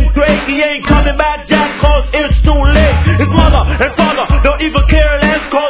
great, he ain't coming back, Jack, cause it's too late. His mother and father don't even care less, cause